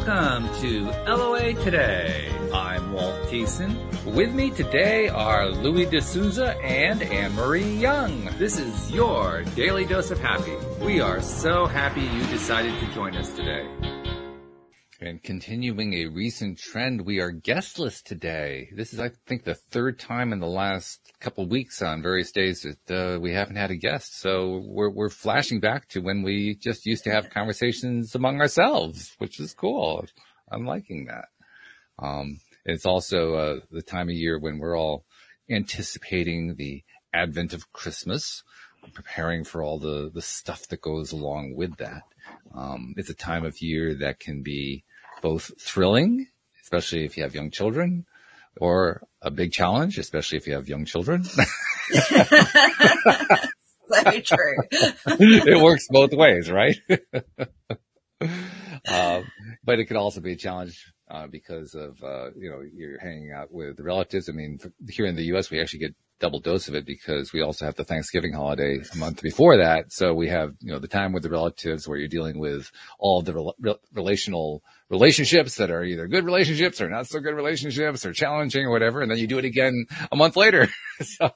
Welcome to LOA Today. I'm Walt Thiessen. With me today are Louis D'Souza and Anne-Marie Young. This is your Daily Dose of Happy. We are so happy you decided to join us today. And continuing a recent trend, we are guestless today. This is, I think, the third time in the last couple of weeks on various days that we haven't had a guest. So we're flashing back to when we just used to have conversations among ourselves, which is cool. I'm liking that. It's also the time of year when we're all anticipating the advent of Christmas, preparing for all the stuff that goes along with that. It's a time of year that can be both thrilling, especially if you have young children, or a big challenge, especially if you have young children. So true. It works both ways, right? But it can also be a challenge because of, you're hanging out with the relatives. I mean, here in the U.S., we actually get double dose of it because we also have the Thanksgiving holiday a month before that. So we have, the time with the relatives where you're dealing with all of the relationships that are either good relationships or not so good relationships or challenging or whatever. And then you do it again a month later. So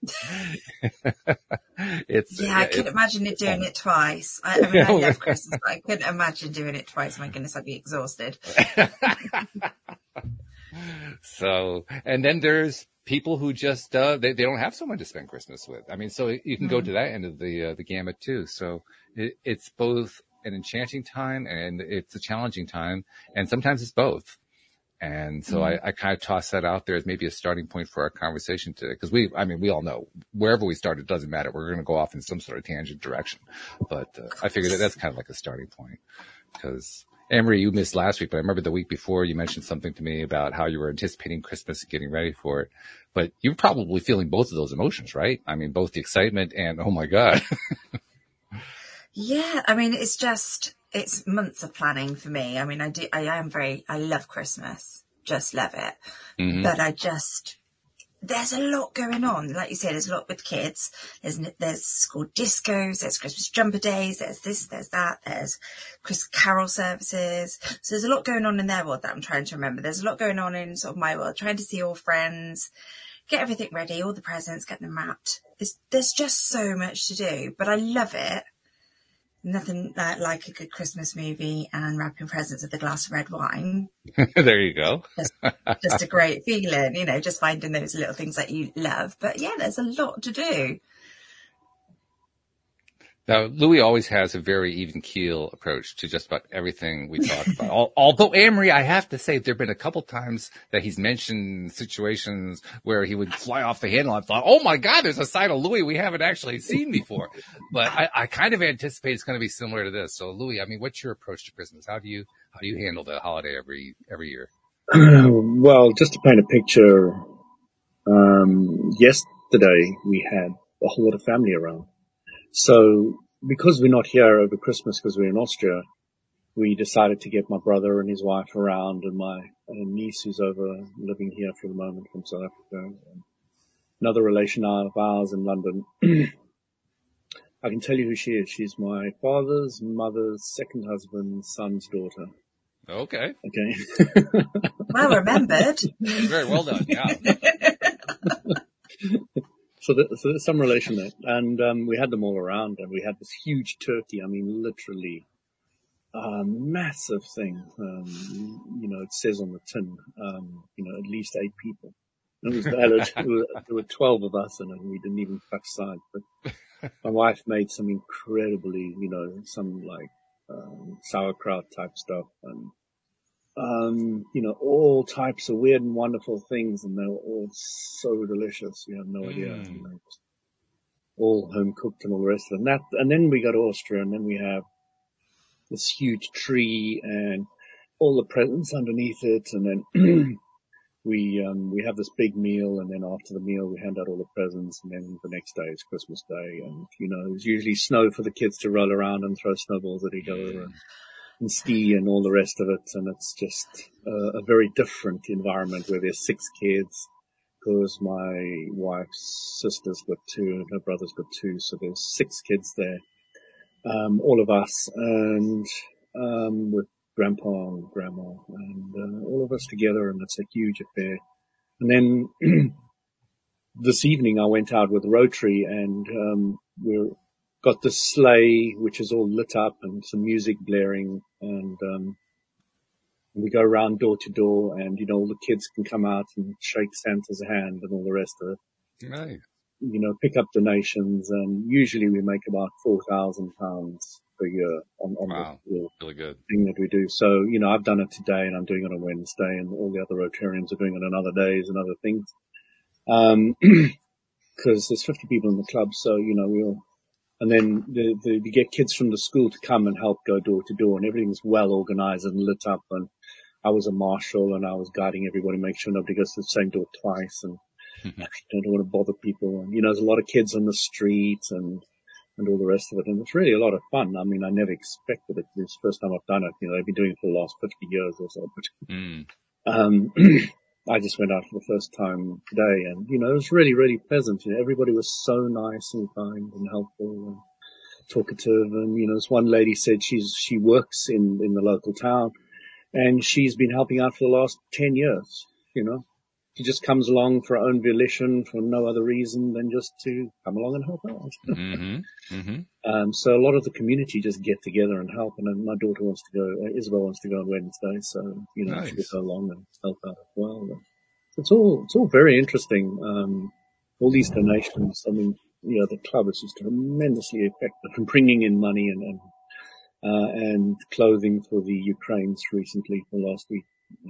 I couldn't imagine doing it twice. I love Christmas, but I couldn't imagine doing it twice. My goodness, I'd be exhausted. So, and then there's people who just, they don't have someone to spend Christmas with. I mean, so you can go to that end of the gamut too. So it's both an enchanting time and it's a challenging time. And sometimes it's both. And so I kind of toss that out there as maybe a starting point for our conversation today. Cause we all know wherever we start, it doesn't matter. We're going to go off in some sort of tangent direction. But I figured that's kind of like a starting point because Anne-Marie, you missed last week, but I remember the week before you mentioned something to me about how you were anticipating Christmas and getting ready for it. But you're probably feeling both of those emotions, right? I mean, both the excitement and, oh my God. Yeah. I mean, it's months of planning for me. I mean, I love Christmas, just love it. Mm-hmm. But there's a lot going on. Like you said, there's a lot with kids. There's school discos, there's Christmas jumper days, there's this, there's that, there's Christmas carol services. So there's a lot going on in their world that I'm trying to remember. There's a lot going on in sort of my world, trying to see all friends, get everything ready, all the presents, get them wrapped. There's just so much to do, but I love it. Nothing like a good Christmas movie and wrapping presents with a glass of red wine. There you go. just a great feeling, just finding those little things that you love. But yeah, there's a lot to do. Now, Louis always has a very even keel approach to just about everything we talk about. Although, Anne-Marie, I have to say, there have been a couple times that he's mentioned situations where he would fly off the handle. I thought, oh my God, there's a side of Louis we haven't actually seen before. But I kind of anticipate it's going to be similar to this. So, Louis, I mean, what's your approach to Christmas? How do you handle the holiday every year? Well, just to paint a picture, yesterday we had a whole lot of family around. So because we're not here over Christmas because we're in Austria, we decided to get my brother and his wife around and my niece who's over living here for the moment from South Africa. And another relation of ours in London. I can tell you who she is. She's my father's mother's second husband's son's daughter. Okay. Well remembered. Very well done, yeah. So there's some relation there. And we had them all around and we had this huge turkey. I mean, literally massive thing. It says on the tin, at least 8 people. And it was valid. There were 12 of us in it and we didn't even touch sides. But my wife made some incredibly, some like sauerkraut type stuff and all types of weird and wonderful things, and they were all so delicious. You have no idea. All home cooked and all the rest of it. And then we go to Austria, and then we have this huge tree and all the presents underneath it, and then we have this big meal, and then after the meal we hand out all the presents, and then the next day is Christmas Day, and there's usually snow for the kids to roll around and throw snowballs at each other. And ski and all the rest of it. And it's just a very different environment where there's 6 kids because my wife's sister's got 2 and her brother's got 2. So there's 6 kids there, all of us. And with grandpa and grandma, and all of us together, and it's a huge affair. And then this evening I went out with Rotary, and we've got the sleigh, which is all lit up, and some music blaring, and we go around door to door, and all the kids can come out and shake Santa's hand and all the rest of it. Nice. Pick up donations, and usually we make about £4,000 per year on wow. the really good thing that we do. So, I've done it today, and I'm doing it on Wednesday, and all the other Rotarians are doing it on other days and other things. Cause there's 50 people in the club. So, and then you get kids from the school to come and help go door to door, and everything's well organized and lit up. And I was a marshal, and I was guiding everybody, make sure nobody goes to the same door twice, and I don't want to bother people. And, there's a lot of kids on the street and all the rest of it. And it's really a lot of fun. I mean, I never expected it. It's the first time I've done it. They've been doing it for the last 50 years or so. But, I just went out for the first time today, and, it was really, really pleasant. Everybody was so nice and kind and helpful and talkative. And, this one lady said she works in the local town, and she's been helping out for the last 10 years, She just comes along for her own volition, for no other reason than just to come along and help out. So a lot of the community just get together and help. And then my daughter wants to go, Isabel wants to go on Wednesday. So, nice. she will go along and help out as well. But it's all very interesting. All these donations. I mean, the club is just tremendously effective in bringing in money and clothing for the Ukrainians recently for last week.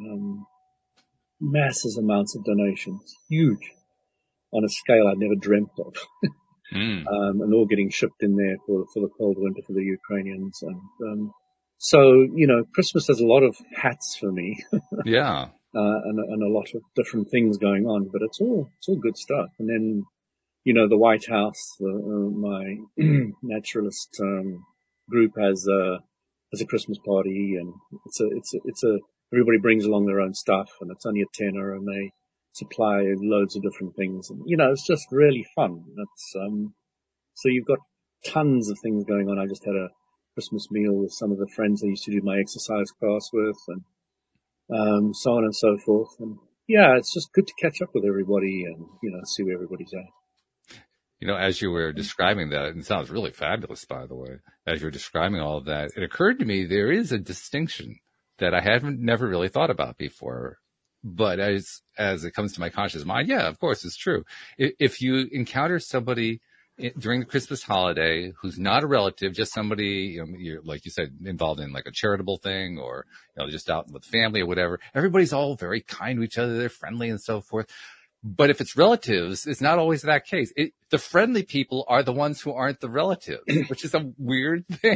Massive amounts of donations, huge, on a scale I'd never dreamt of, and all getting shipped in there for the cold winter for the Ukrainians. And so Christmas has a lot of hats for me, yeah, and a lot of different things going on, but it's all good stuff. And then the White House, my naturalist group has a Christmas party, and it's a everybody brings along their own stuff, and it's only a tenner, and they supply loads of different things. And, it's just really fun. So you've got tons of things going on. I just had a Christmas meal with some of the friends I used to do my exercise class with, and so on and so forth. And yeah, it's just good to catch up with everybody and, see where everybody's at. As you were describing that, and it sounds really fabulous, by the way, as you're describing all of that, it occurred to me there is a distinction that I never really thought about before. But as it comes to my conscious mind, yeah, of course, it's true. If you encounter somebody during the Christmas holiday who's not a relative, just somebody, you're, like you said, involved in like a charitable thing, or, just out with family or whatever, everybody's all very kind to each other. They're friendly and so forth. But if it's relatives, it's not always that case. The friendly people are the ones who aren't the relatives, which is a weird thing.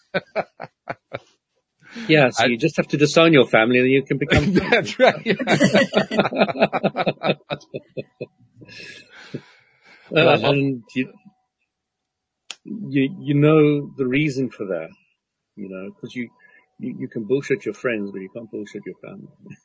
Yeah, so you just have to disown your family and you can become That's right. And you know the reason for that, because you can bullshit your friends, but you can't bullshit your family.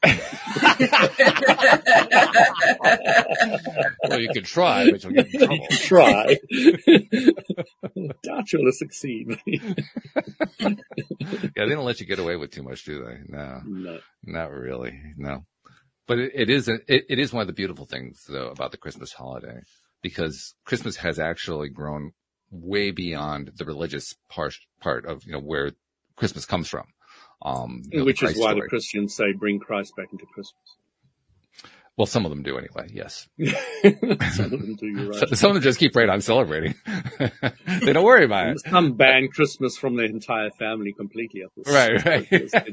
Well, you can try, but you'll get in trouble. You can try. Doubt you'll succeed. Yeah, they don't let you get away with too much, do they? No, not really. No, but it is one of the beautiful things though about the Christmas holiday, because Christmas has actually grown way beyond the religious part of where Christmas comes from. Which is why the Christians say, bring Christ back into Christmas. Well, some of them do anyway, yes. Some of them do, you're right. Some of them just keep right on celebrating. They don't worry about it. Some ban Christmas from their entire family completely. Right.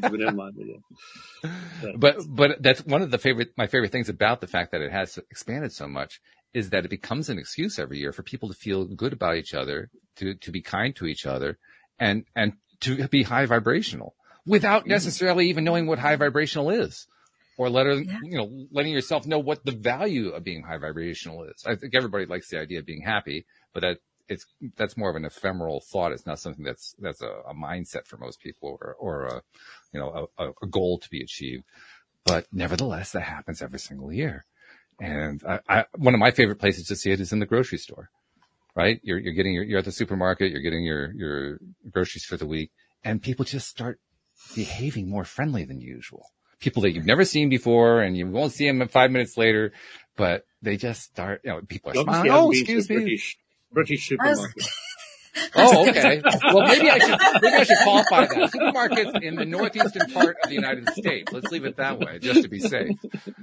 But that's one of my favorite things about the fact that it has expanded so much, is that it becomes an excuse every year for people to feel good about each other, to be kind to each other, and to be high vibrational, without necessarily even knowing what high vibrational is, or letting yourself know what the value of being high vibrational is. I think everybody likes the idea of being happy, but that's more of an ephemeral thought. It's not something that's a mindset for most people, or a goal to be achieved. But nevertheless, that happens every single year. And one of my favorite places to see it is in the grocery store, right? You're at the supermarket, you're getting your groceries for the week, and people just start behaving more friendly than usual. People that you've never seen before, and you won't see them 5 minutes later, but they just start, people are smiling. Oh, excuse me. British supermarket. Oh, okay. Well, maybe I should qualify that. Supermarkets in the northeastern part of the United States. Let's leave it that way, just to be safe.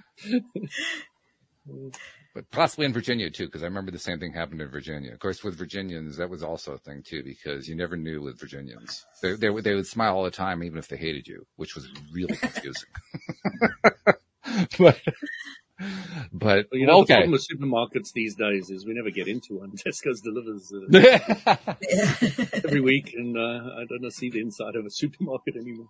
But possibly in Virginia too, because I remember the same thing happened in Virginia. Of course, with Virginians, that was also a thing too, because you never knew with Virginians. They would smile all the time, even if they hated you, which was really confusing. But the problem with supermarkets these days is we never get into one. Tesco's delivers every week, and I don't see the inside of a supermarket anymore.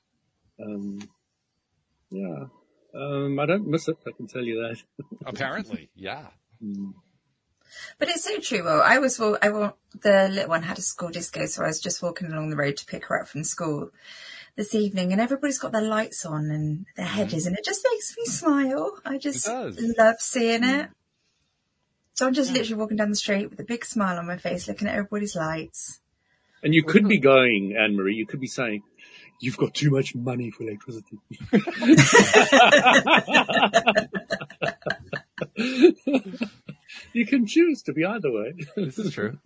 I don't miss it, I can tell you that. Apparently, yeah. But it's so true. Well, the little one had a school disco, so I was just walking along the road to pick her up from school this evening, and everybody's got their lights on and their headers, and it just makes me smile. I just love seeing it. So I'm just literally walking down the street with a big smile on my face, looking at everybody's lights. And you could be going, Anne-Marie, you could be saying, "You've got too much money for electricity." You can choose to be either way. This is true.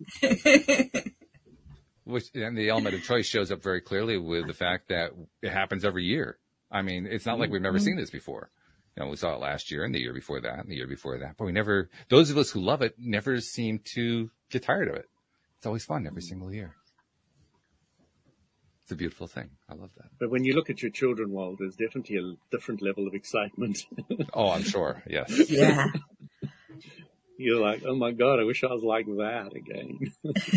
And the element of choice shows up very clearly with the fact that it happens every year. I mean, it's not like we've never seen this before. We saw it last year and the year before that and the year before that. But those of us who love it never seem to get tired of it. It's always fun every single year. It's a beautiful thing. I love that. But when you look at your children, Walt, there's definitely a different level of excitement. Oh, I'm sure. Yes. Yeah. You're like, oh my God, I wish I was like that again.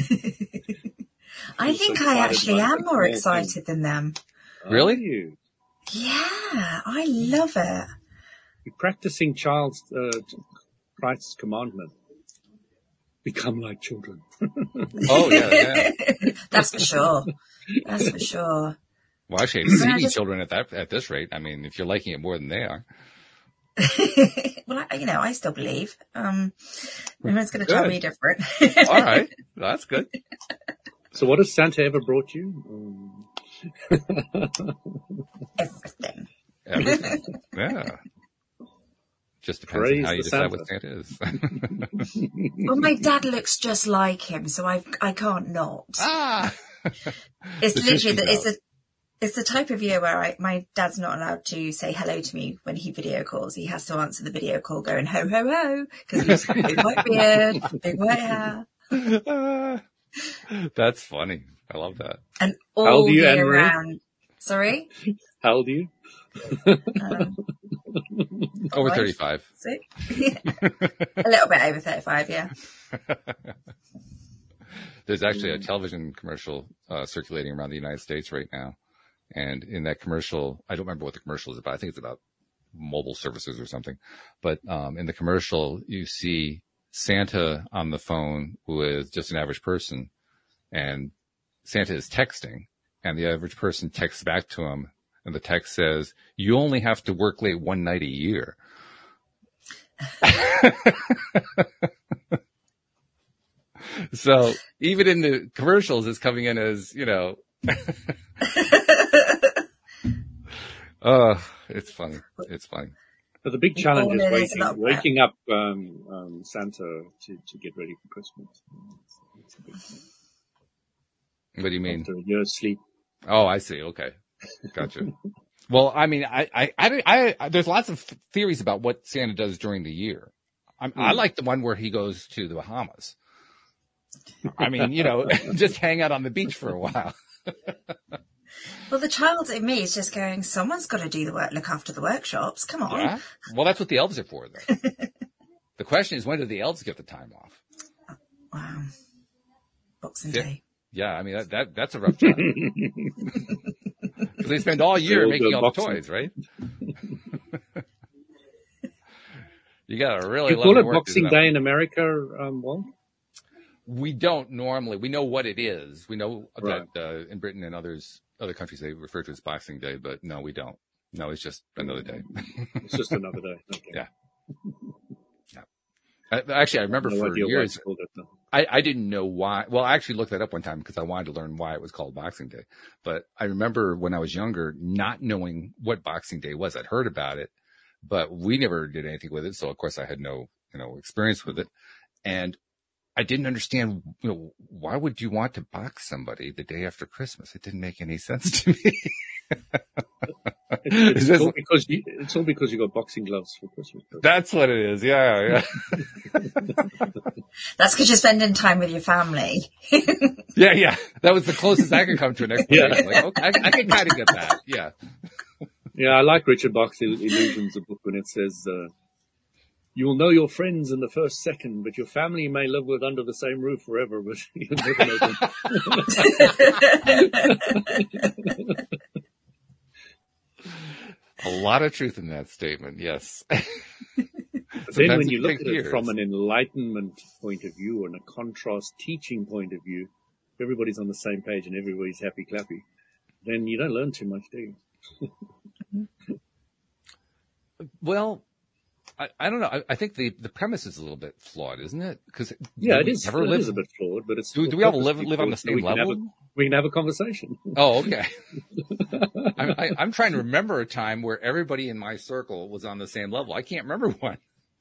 I think I actually am more excited than them. Really? Are you? Yeah, I love it. You're practicing Christ's commandment. Become like children. Oh, yeah. That's for sure. That's for sure. Well, actually, seeing children at this rate, I mean, if you're liking it more than they are. Well, I still believe. Everyone's going to tell me different. All right. That's good. So what has Santa ever brought you? Everything. Yeah. Just depends on how you decide what Santa is. Well, my dad looks just like him, so I can't not. It's literally it's the type of year where my dad's not allowed to say hello to me when he video calls. He has to answer the video call going ho ho ho because he's got a big white beard, big white hair. That's funny. I love that. And all year round. Sorry? How old are you? Over 35. A little bit over 35, yeah. There's actually a television commercial circulating around the United States right now. And in that commercial, I don't remember what the commercial is about. I think it's about mobile services or something. But in the commercial, you see Santa on the phone with just an average person. And Santa is texting. And the average person texts back to him. And the text says, "You only have to work late one night a year." So even in the commercials, it's coming in as, it's funny. It's funny. But the big challenge is waking up Santa to get ready for Christmas. It's a big thing. What do you mean? After a year's sleep. Oh, I see. Okay. Gotcha. Well, I mean, I there's lots of theories about what Santa does during the year. I like the one where he goes to the Bahamas. I mean, just hang out on the beach for a while. Well, the child in me is just going, someone's got to do the work, look after the workshops. Come on. Yeah. Well, that's what the elves are for, though. The question is, when do the elves get the time off? Wow. Boxing Day. Yeah, I mean, that's a rough job. Because they spend all year making all the toys, right? You got to really love it. You call it work Boxing Day in America, Walt? We don't normally. We know what it is. We know that in Britain and other countries they refer to it as Boxing Day, but no, we don't. No, it's just another day. It's just another day. Okay. Yeah. Actually, I remember for years. I didn't know why. Well, I actually looked that up one time because I wanted to learn why it was called Boxing Day. But I remember when I was younger, not knowing what Boxing Day was. I'd heard about it, but we never did anything with it. So of course I had no, experience with it. And I didn't understand, why would you want to box somebody the day after Christmas? It didn't make any sense to me. It's all because you got boxing gloves for Christmas. That's what it is. Yeah. That's because you're spending time with your family. Yeah. That was the closest I could come to an explanation. Like, okay, I can kind of get that. Yeah. Yeah, I like Richard Bach's Illusions, the book, when it says, you will know your friends in the first second, but your family may live with under the same roof forever, but you'll never know them. A lot of truth in that statement, yes. But then when you look at it from an enlightenment point of view and a contrast teaching point of view, everybody's on the same page and everybody's happy clappy, then you don't learn too much, do you? Well, I don't know. I think the premise is a little bit flawed, isn't it? Because it is. It is a bit flawed, but it's. Do we all live on the same level? We can have a conversation. Oh, okay. I'm trying to remember a time where everybody in my circle was on the same level. I can't remember one.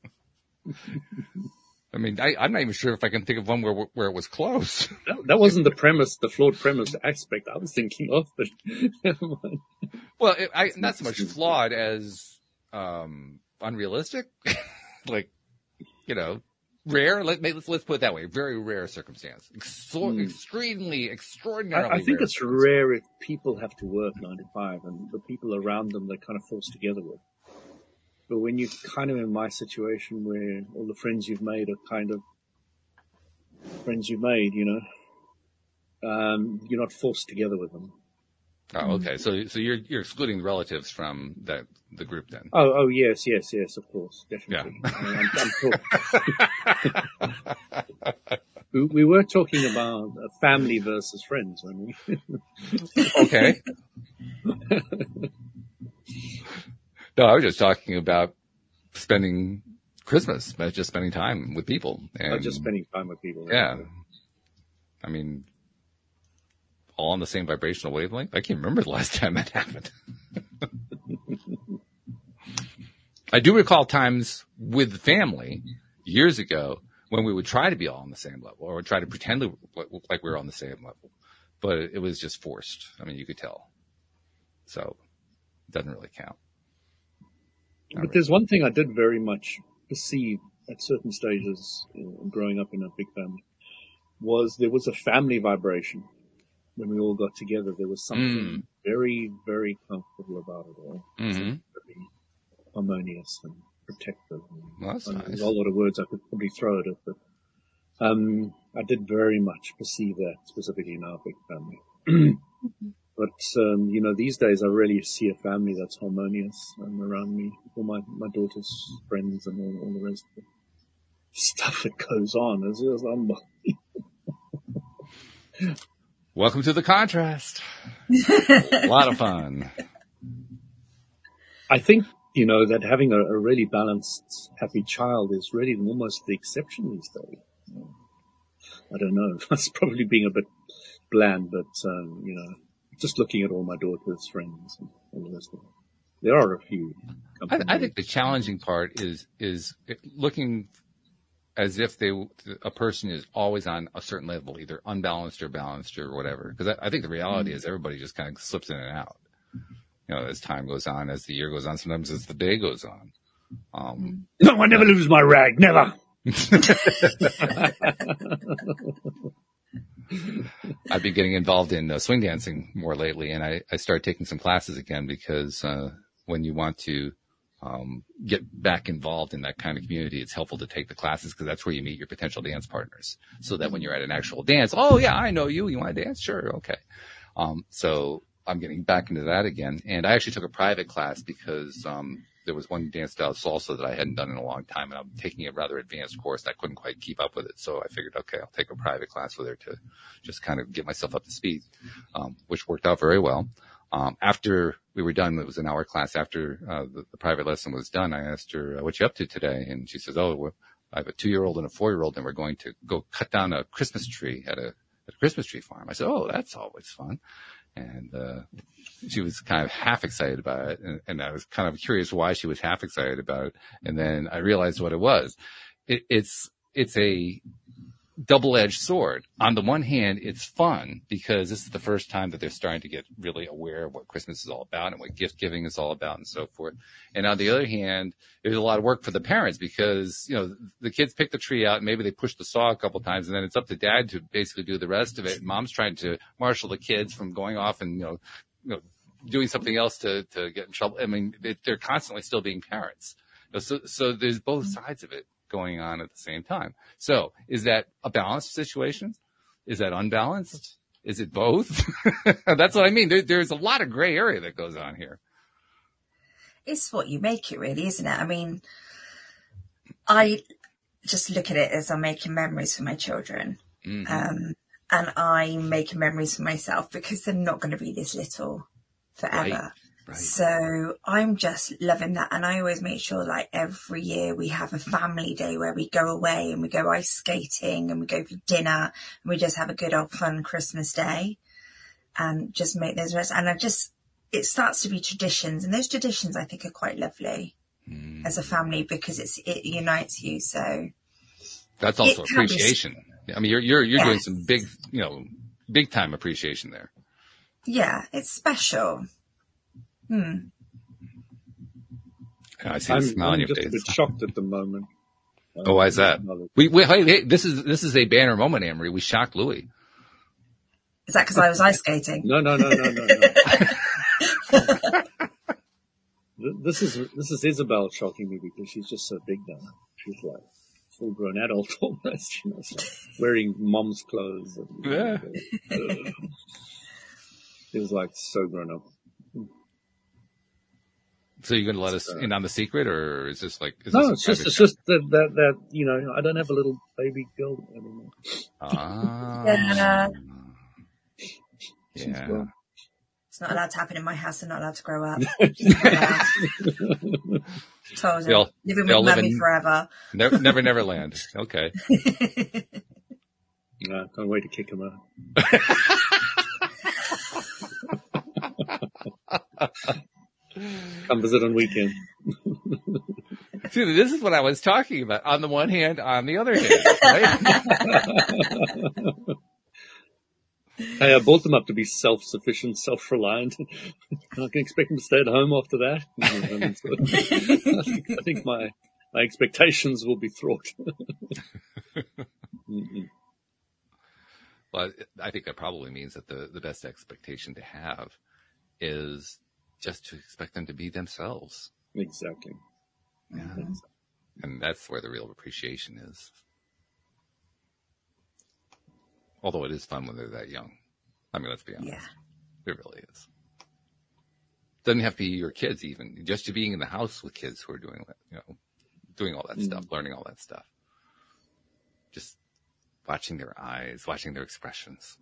I mean, I'm not even sure if I can think of one where it was close. That wasn't the premise, the flawed premise aspect I was thinking of, but never mind. Well, not so much flawed as unrealistic, like, rare. Let's put it that way. Very rare circumstance. Extremely, extraordinarily. I think rare it's rare if people have to work 9 to 5 and the people around them they're kind of forced together with. But when you're kind of in my situation where all the friends you've made are kind of friends you've made, you're not forced together with them. Oh, okay. So you're excluding the relatives from the group then? Oh, yes, of course, definitely. Yeah. We were talking about family versus friends, weren't we? Okay. No, I was just talking about spending Christmas, just spending time with people. Just spending time with people. Yeah. I mean, all on the same vibrational wavelength. I can't remember the last time that happened. I do recall times with the family years ago when we would try to be all on the same level or try to pretend like we were on the same level, but it was just forced. I mean, you could tell. So it doesn't really count. But there's one thing I did very much perceive at certain stages growing up in a big family was there was a family vibration. When we all got together, there was something very, very comfortable about it all. Very harmonious and protective. Well, that's nice. There's a lot of words I could probably throw at it, but I did very much perceive that, specifically in our big family. But, these days I really see a family that's harmonious around me, all my daughter's friends and all the rest of the stuff that goes on. It's unbelievable. Welcome to the contrast. A lot of fun. I think, that having a really balanced, happy child is really almost the exception these days. I don't know. That's probably being a bit bland, but, just looking at all my daughter's friends and all the rest of them. There are a few. I think the challenging part is looking as if a person is always on a certain level, either unbalanced or balanced or whatever. Because I think the reality is everybody just kind of slips in and out. As time goes on, as the year goes on, sometimes as the day goes on. No, I never lose my rag, never. I've been getting involved in swing dancing more lately, and I started taking some classes again because when you want to get back involved in that kind of community, it's helpful to take the classes because that's where you meet your potential dance partners. So that when you're at an actual dance, oh yeah, I know you. You want to dance? Sure, okay. So I'm getting back into that again, and I actually took a private class because there was one dance style salsa that I hadn't done in a long time, and I'm taking a rather advanced course, and I couldn't quite keep up with it. So I figured, okay, I'll take a private class with her to just kind of get myself up to speed, which worked out very well. After we were done, it was an hour class. After the private lesson was done, I asked her, what you up to today? And she says, I have a 2-year-old and a 4-year-old, and we're going to go cut down a Christmas tree at a Christmas tree farm. I said, oh, that's always fun. And she was kind of half excited about it. And I was kind of curious why she was half excited about it. And then I realized what it was. It's a double-edged sword. On the one hand, it's fun because this is the first time that they're starting to get really aware of what Christmas is all about and what gift giving is all about and so forth. And on the other hand, there's a lot of work for the parents because, the kids pick the tree out and maybe they push the saw a couple times and then it's up to dad to basically do the rest of it. And mom's trying to marshal the kids from going off and, doing something else to get in trouble. I mean, they're constantly still being parents. So there's both sides of it going on at the same time. So is that a balanced situation? Is that unbalanced? Is it both? That's what I mean. There's a lot of gray area that goes on here. It's what you make it, really, isn't it? I mean, I just look at it as I'm making memories for my children. Mm-hmm. And I'm making memories for myself because they're not going to be this little forever. Right. So I'm just loving that. And I always make sure like every year we have a family day where we go away and we go ice skating and we go for dinner and we just have a good old fun Christmas day and just make those rest. And it starts to be traditions. And those traditions I think are quite lovely as a family because it unites you. So that's also appreciation. I mean, you're doing some big, big time appreciation there. Yeah, it's special. I see the smile on your face. I'm just a bit shocked at the moment. Oh, why is that? Hey, this is a banner moment, Anne-Marie. We shocked Louis. Is that because I was ice skating? No. This is Isabel shocking me because she's just so big now. She's like full-grown adult almost, so wearing mom's clothes. It was like so grown up. So you're going to let us in on the secret, or is this like? It's just that I don't have a little baby girl anymore. Yeah. Yeah. It's not allowed to happen in my house. They're not allowed to grow up. Told you. Living with mummy forever. Never land. Okay. No, can't wait to kick him out. Come visit on weekend. See, this is what I was talking about. On the one hand, on the other hand, right? Hey, I brought them up to be self-sufficient, self-reliant. I can expect them to stay at home after that. I think my expectations will be thwarted. Well, I think that probably means that the best expectation to have is just to expect them to be themselves. Exactly. Yeah. And that's where the real appreciation is. Although it is fun when they're that young. I mean, let's be honest. Yeah. It really is. Doesn't have to be your kids even. Just to being in the house with kids who are doing that, doing all that stuff, learning all that stuff. Just watching their eyes, watching their expressions.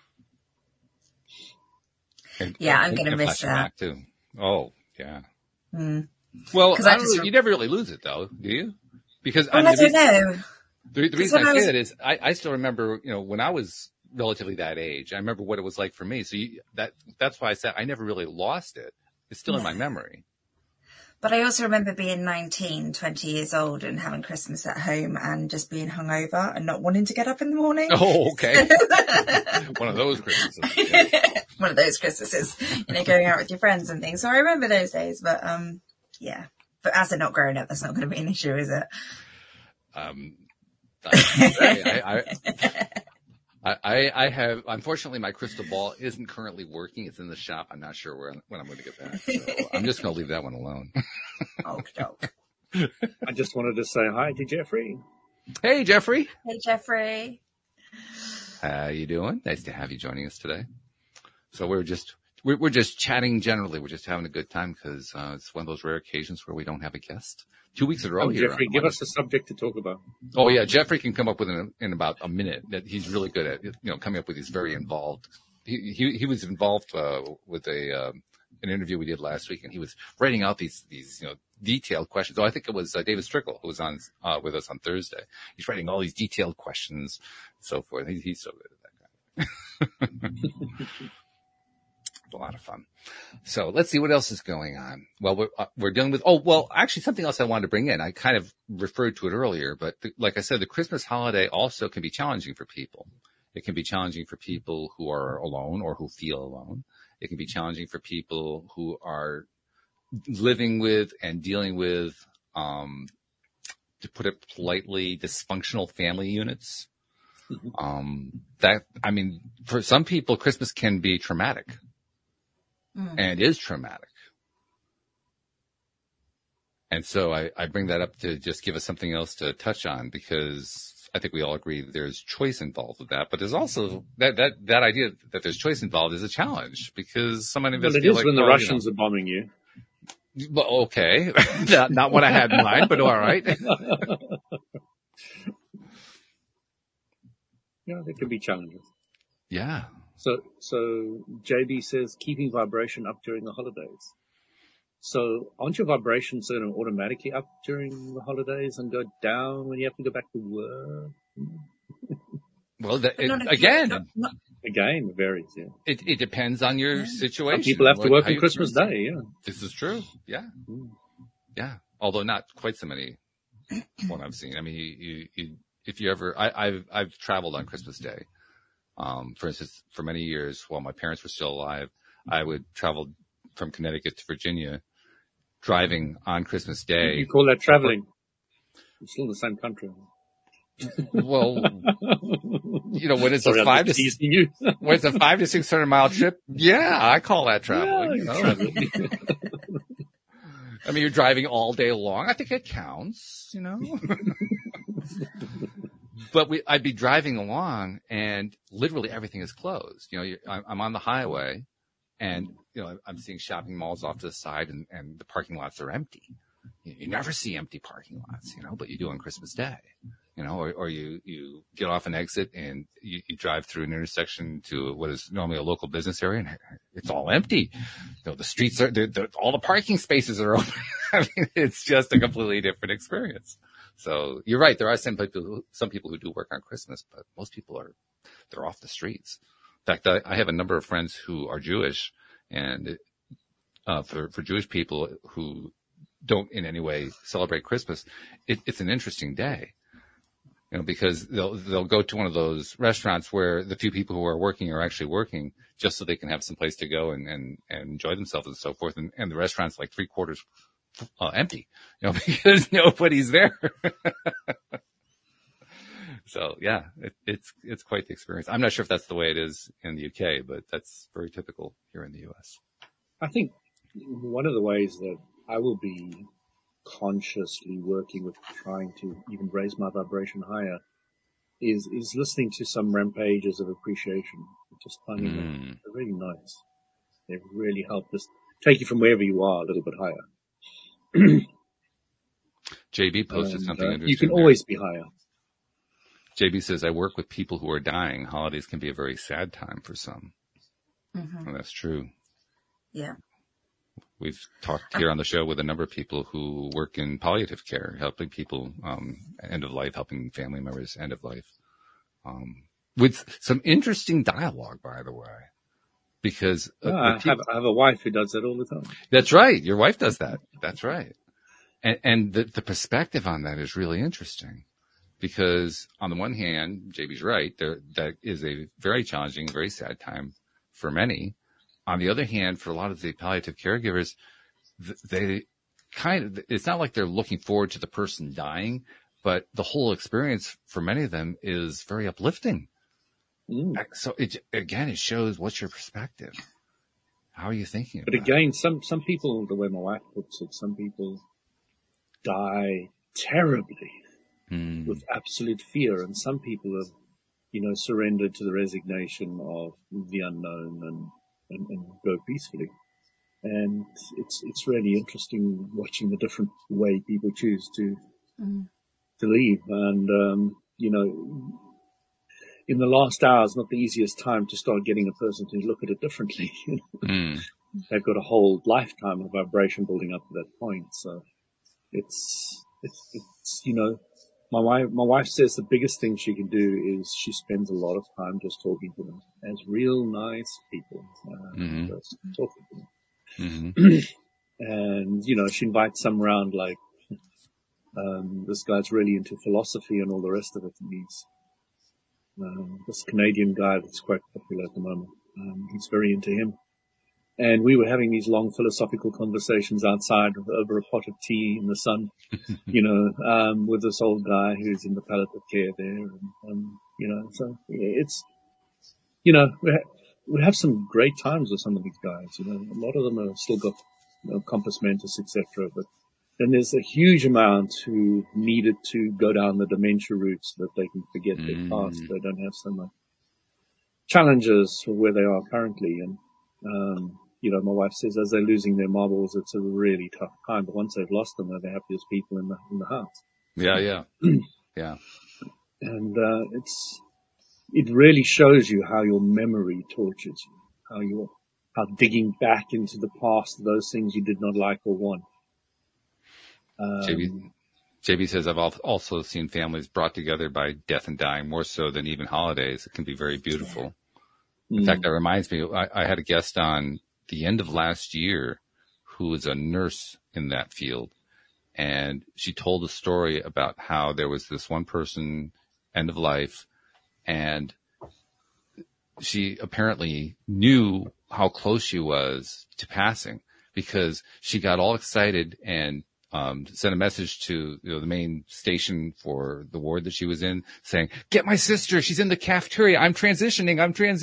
I'm going to miss that. Too. Oh, yeah. Well, you never really lose it, though, do you? Because I don't know. The reason I say that is I still remember, when I was relatively that age, I remember what it was like for me. So that's why I said I never really lost it. It's still in my memory. But I also remember being 19, 20 years old and having Christmas at home and just being hungover and not wanting to get up in the morning. Oh, okay. One of those Christmases. Yeah. One of those Christmases, going out with your friends and things. So I remember those days, but yeah. But as they're not growing up, that's not going to be an issue, is it? I have, unfortunately, my crystal ball isn't currently working. It's in the shop. I'm not sure when I'm going to get back. So I'm just going to leave that one alone. I just wanted to say hi to Jeffrey. Hey, Jeffrey. Hey, Jeffrey. How you doing? Nice to have you joining us today. So we're just chatting generally. We're just having a good time because it's one of those rare occasions where we don't have a guest. 2 weeks in a row here. Jeffrey, give us a subject to talk about. Oh yeah, Jeffrey can come up with in about a minute. That he's really good at, coming up with these very involved. He was involved with a an interview we did last week, and he was writing out these detailed questions. Oh, I think it was David Strickle who was on with us on Thursday. He's writing all these detailed questions and so forth. He's so good at that guy. A lot of fun. So let's see what else is going on. Well, we're dealing with, actually something else I wanted to bring in. I kind of referred to it earlier, but like I said, the Christmas holiday also can be challenging for people. It can be challenging for people who are alone or who feel alone. It can be challenging for people who are living with and dealing with, to put it politely, dysfunctional family units. For some people, Christmas can be traumatic. And is traumatic. And so I bring that up to just give us something else to touch on, because I think we all agree that there's choice involved with that. But there's also that idea that there's choice involved is a challenge, because so many of us feel like, when the Russians are bombing you. Well, okay. not what I had in mind, but all right. Yeah, there can be challenges. Yeah. So JB says keeping vibration up during the holidays. So aren't your vibrations going to automatically up during the holidays and go down when you have to go back to work? Well, again, it varies. Yeah, it depends on your situation. Some people have to work on Christmas Day. Yeah, this is true. Yeah, yeah. Although not quite so many. What I've seen. I mean, if you ever, I've traveled on Christmas Day. For instance, for many years while my parents were still alive, I would travel from Connecticut to Virginia, driving on Christmas Day. You call that traveling? It's still the same country. Well, when it's a 5 to 600 mile trip, yeah, I call that traveling. Yeah, I mean, you're driving all day long. I think it counts, But I'd be driving along and literally everything is closed. I'm on the highway and, I'm seeing shopping malls off to the side and the parking lots are empty. You never see empty parking lots, but you do on Christmas Day, or you get off an exit and you drive through an intersection to what is normally a local business area and it's all empty. The streets are, all the parking spaces are open. I mean, it's just a completely different experience. So you're right. There are some people who do work on Christmas, but most people they're off the streets. In fact, I have a number of friends who are Jewish, and for Jewish people who don't in any way celebrate Christmas, it's an interesting day, because they'll go to one of those restaurants where the few people who are working are actually working just so they can have some place to go and enjoy themselves and so forth. And the restaurant's like 3/4 empty, because nobody's there. So yeah, it's quite the experience. I'm not sure if that's the way it is in the UK, but that's very typical here in the US. I think one of the ways that I will be consciously working with trying to even raise my vibration higher is listening to some rampages of appreciation. Just finding them. They're really nice. They really help us take you from wherever you are a little bit higher. JB posted something interesting. You can always be higher. JB says, I work with people who are dying. Holidays can be a very sad time for some. Mm-hmm. Well, that's true. Yeah. We've talked here on the show with a number of people who work in palliative care, helping people end of life, helping family members end of life. With some interesting dialogue, by the way. Because I have a wife who does that all the time. That's right. Your wife does that. That's right. And the perspective on that is really interesting, because on the one hand, JB's right. That is a very challenging, very sad time for many. On the other hand, for a lot of the palliative caregivers, it's not like they're looking forward to the person dying, but the whole experience for many of them is very uplifting. So it shows what's your perspective. How are you thinking about it? But again, some people, the way my wife puts it, some people die terribly with absolute fear, and some people have, surrendered to the resignation of the unknown and go peacefully. And it's really interesting watching the different way people choose to leave. And in the last hour is not the easiest time to start getting a person to look at it differently. they've got a whole lifetime of vibration building up to that point. So it's, my wife says the biggest thing she can do is she spends a lot of time just talking to them as real nice people, just talking to them. And, she invites some around, like, this guy's really into philosophy and all the rest of it. And he's, this Canadian guy that's quite popular at the moment. He's very into him. And we were having these long philosophical conversations outside over a pot of tea in the sun, with this old guy who's in the palliative care there. And so it's, we have some great times with some of these guys. A lot of them have still got compass mentis, etc. But then there's a huge amount who needed to go down the dementia route so that they can forget their past. They don't have so much challenges for where they are currently. And, my wife says as they're losing their marbles, it's a really tough time. But once they've lost them, they're the happiest people in the house. Yeah. Yeah. And, it really shows you how your memory tortures you, how digging back into the past, those things you did not like or want. JB says, I've also seen families brought together by death and dying more so than even holidays. It can be very beautiful. In fact, that reminds me, I had a guest on the end of last year who was a nurse in that field. And she told a story about how there was this one person, end of life, and she apparently knew how close she was to passing because she got all excited and sent a message to the main station for the ward that she was in saying, "Get my sister. She's in the cafeteria. I'm transitioning.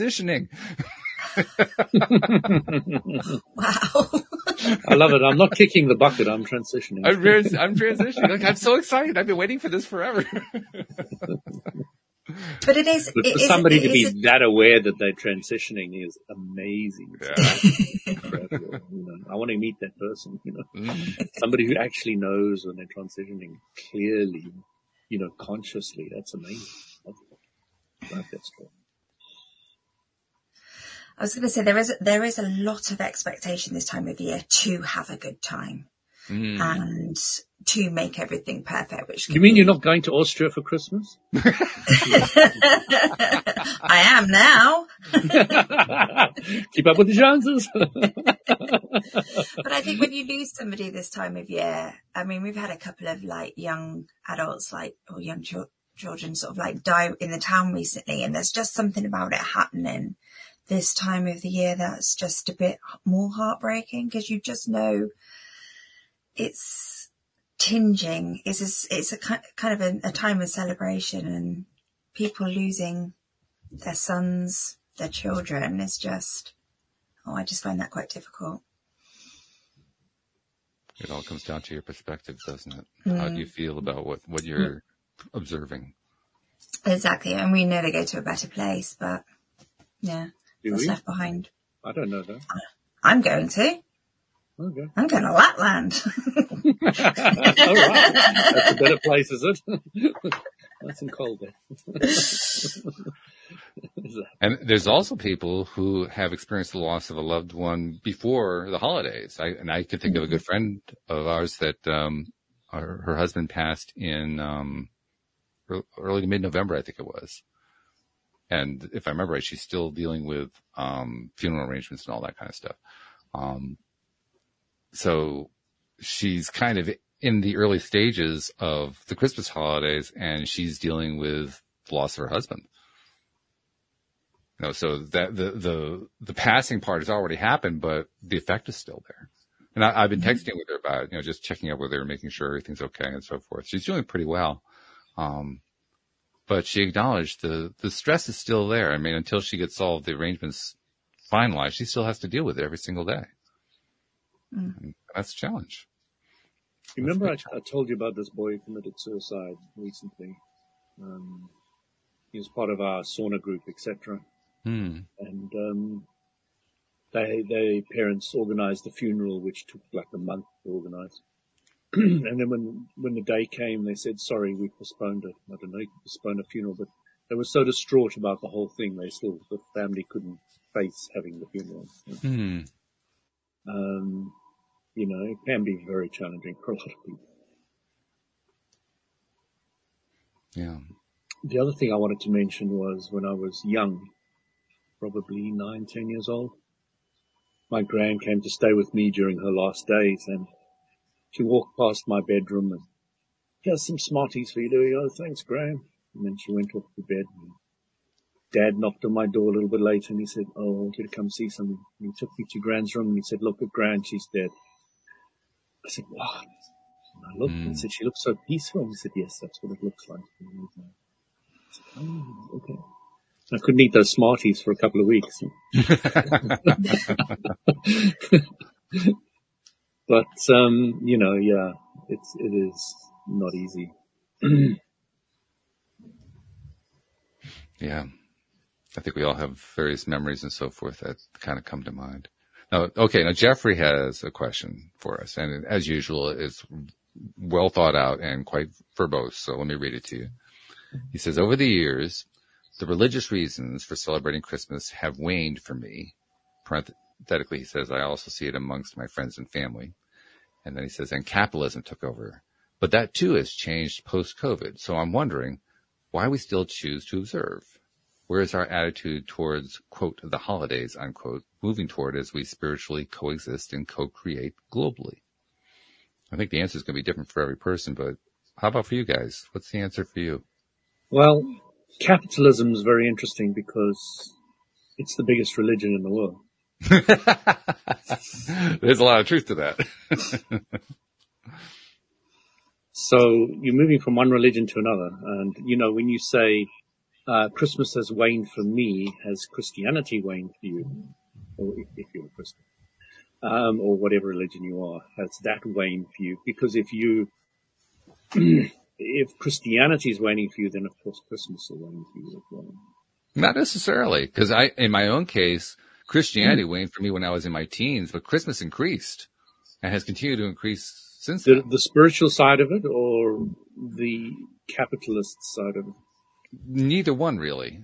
Wow. I love it. I'm not kicking the bucket. I'm transitioning. I'm transitioning. Like, I'm so excited. I've been waiting for this forever." But it is. But for somebody to be that aware that they're transitioning is amazing. Yeah. Incredible. I want to meet that person. Somebody who actually knows when they're transitioning clearly, consciously. That's amazing. I love that story. I was going to say there is a lot of expectation this time of year to have a good time and to make everything perfect. Which you mean you're not going to Austria for Christmas? I am now. Keep up with the Joneses. But I think when you lose somebody this time of year, I mean, we've had a couple of like young adults, or young children, sort of like die in the town recently, and there's just something about it happening this time of the year that's just a bit more heartbreaking because you just know it's tinging. It's a kind of a time of celebration, and people losing their sons, their children is just, I just find that quite difficult. It all comes down to your perspective, doesn't it? How do you feel about what you're observing? Exactly. And we know they go to a better place, but yeah. What's left behind? I don't know that. I'm going to. Okay. I'm going to Lapland. All right. That's a better place, is it? Nice and cold there. And there's also people who have experienced the loss of a loved one before the holidays. I could think of a good friend of ours that her husband passed in early to mid-November, I think it was. And if I remember right, she's still dealing with funeral arrangements and all that kind of stuff. So she's kind of in the early stages of the Christmas holidays, and she's dealing with the loss of her husband. So that the passing part has already happened, but the effect is still there. And I've been texting with her about it, just checking up with her, making sure everything's okay and so forth. She's doing pretty well. But she acknowledged the stress is still there. I mean, until she gets all of the arrangements finalized, she still has to deal with it every single day. And that's a challenge. You remember I told you about this boy who committed suicide recently. He was part of our sauna group, etc. And their parents organized the funeral, which took like a month to organize. And then when the day came, they said, sorry, we postponed it. I don't know, you could postpone a funeral, but they were so distraught about the whole thing, the family couldn't face having the funeral. It can be very challenging for a lot of people. Yeah. The other thing I wanted to mention was when I was young, probably 9, 10 years old, my gran came to stay with me during her last days, and she walked past my bedroom and, here's some Smarties for you, Louis. Oh, thanks, Gran. And then she went off to bed. And Dad knocked on my door a little bit later and he said, oh, I want you to come see something. And he took me to Gran's room and he said, look at Gran, she's dead. I said, what? And I looked and said, she looks so peaceful. And he said, yes, that's what it looks like. And I said, oh, okay. I couldn't eat those Smarties for a couple of weeks. But, yeah, it is not easy. Yeah. I think we all have various memories and so forth that kind of come to mind. Now, Jeffrey has a question for us, and as usual, it's well thought out and quite verbose, so let me read it to you. He says, over the years, the religious reasons for celebrating Christmas have waned for me. Parenthetically, he says, I also see it amongst my friends and family. And then he says, and capitalism took over. But that too has changed post-COVID. So I'm wondering why we still choose to observe. Where is our attitude towards, quote, the holidays, unquote, moving toward as we spiritually coexist and co-create globally? I think the answer is going to be different for every person, but how about for you guys? What's the answer for you? Well, capitalism is very interesting because it's the biggest religion in the world. There's a lot of truth to that. So you're moving from one religion to another. And, when you say Christmas has waned for me, has Christianity waned for you? Or if you're a Christian, or whatever religion you are, has that waned for you? Because if Christianity is waning for you, then of course Christmas will wane for you as well. Not necessarily, because in my own case, Christianity waned for me when I was in my teens, but Christmas increased and has continued to increase since then. The spiritual side of it or the capitalist side of it? Neither one, really.